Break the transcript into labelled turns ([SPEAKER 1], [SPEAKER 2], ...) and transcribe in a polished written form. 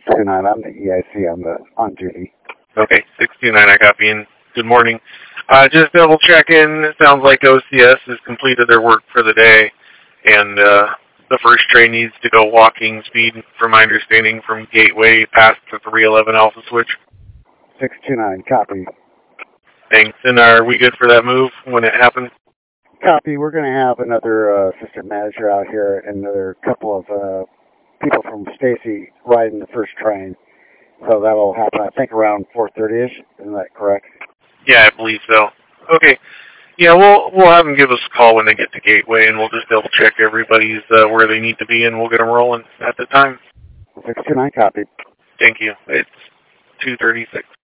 [SPEAKER 1] 629. I'm the EIC. I'm on duty.
[SPEAKER 2] Okay, 629, I copy. And good morning. Just double checking. It sounds like OCS has completed their work for the day, and the first train needs to go walking speed, from my understanding, from Gateway past the 311 Alpha Switch.
[SPEAKER 1] 629. Copy.
[SPEAKER 2] Thanks. And are we good for that move when it happens?
[SPEAKER 1] Copy. We're going to have another assistant manager out here and another couple of people from Stacy riding the first train. So that'll happen, I think, around 4:30ish. Isn't that correct?
[SPEAKER 2] Yeah, I believe so. Okay. Yeah, we'll have them give us a call when they get to Gateway, and we'll just double check everybody's where they need to be, and we'll get them rolling at the time.
[SPEAKER 1] 629. Copy.
[SPEAKER 2] Thank you. It's 2:36.